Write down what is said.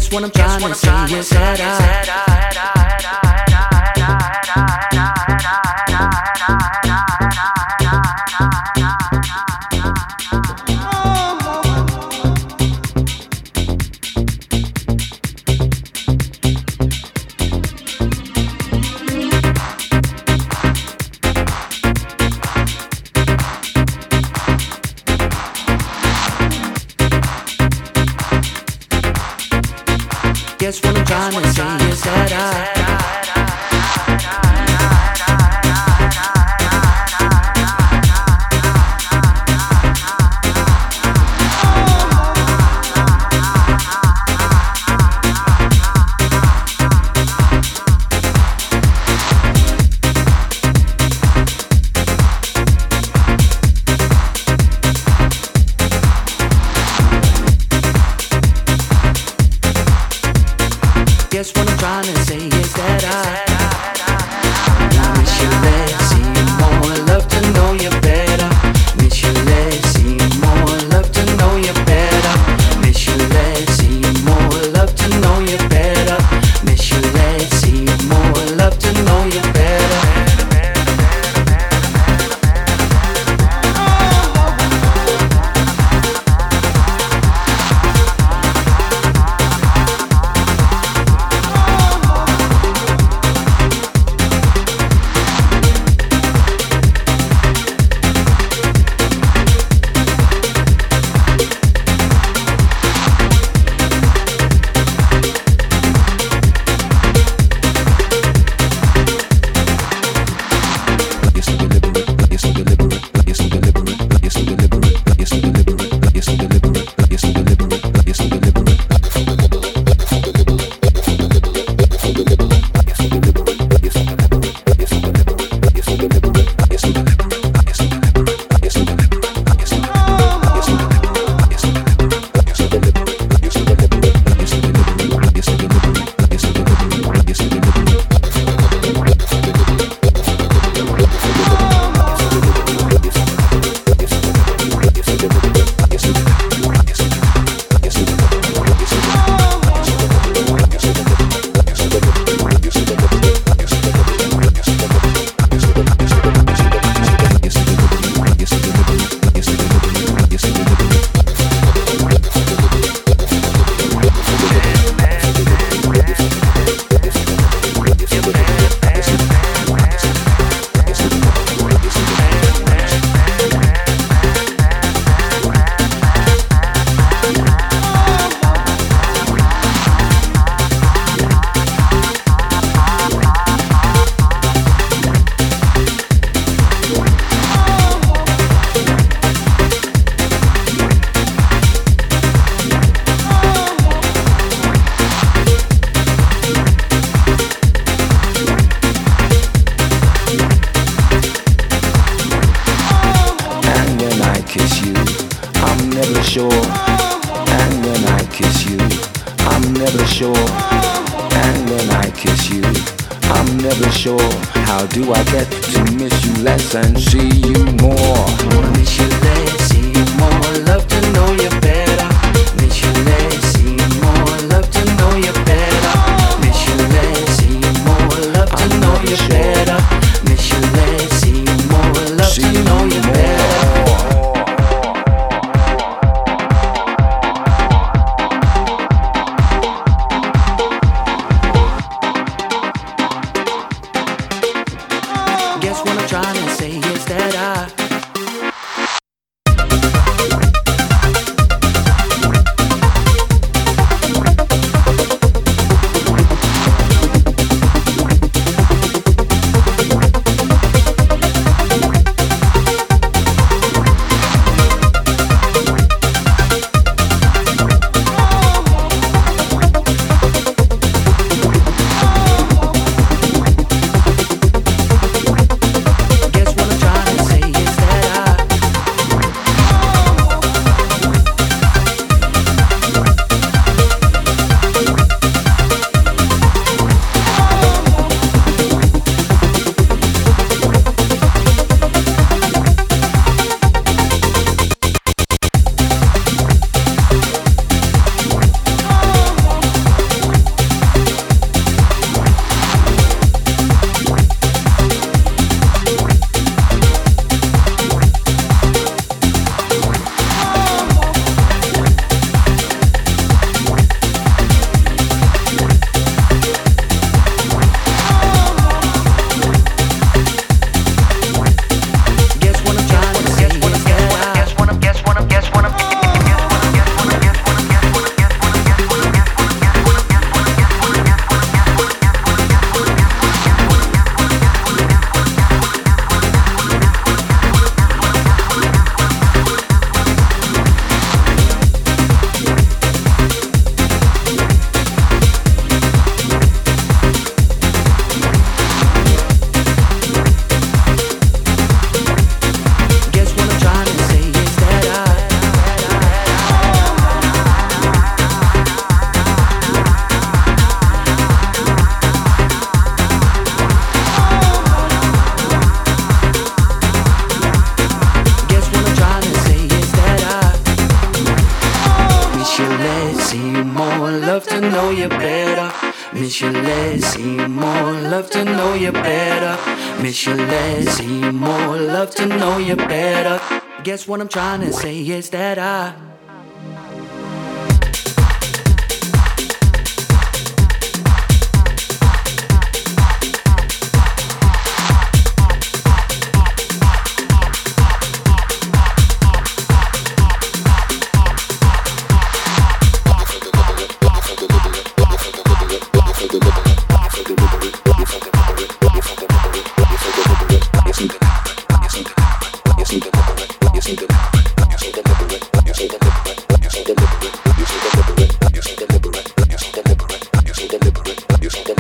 Guess what I'm trying to say is that guess what I'm trying to say is that guess what I'm trying to say is that I miss you less, see you more, love to know you better. Miss you less, see you more, love to know you better. Miss you less, see you more, love to know you better. Miss you less, see you more, love to know you better. How do I get to miss you less and see you more? Miss you less, see you more, love to know you better. Miss you less, see you more, love to know you better. Miss you less, see you more, love to know you better. Miss you less, see you more, love to know you better. Guess what I'm trying to say is that guess what I'm trying to say. lazy, more love to know you better. Miss you lazy, more love to know you better. Guess what I'm trying to say is that I You so deliberate.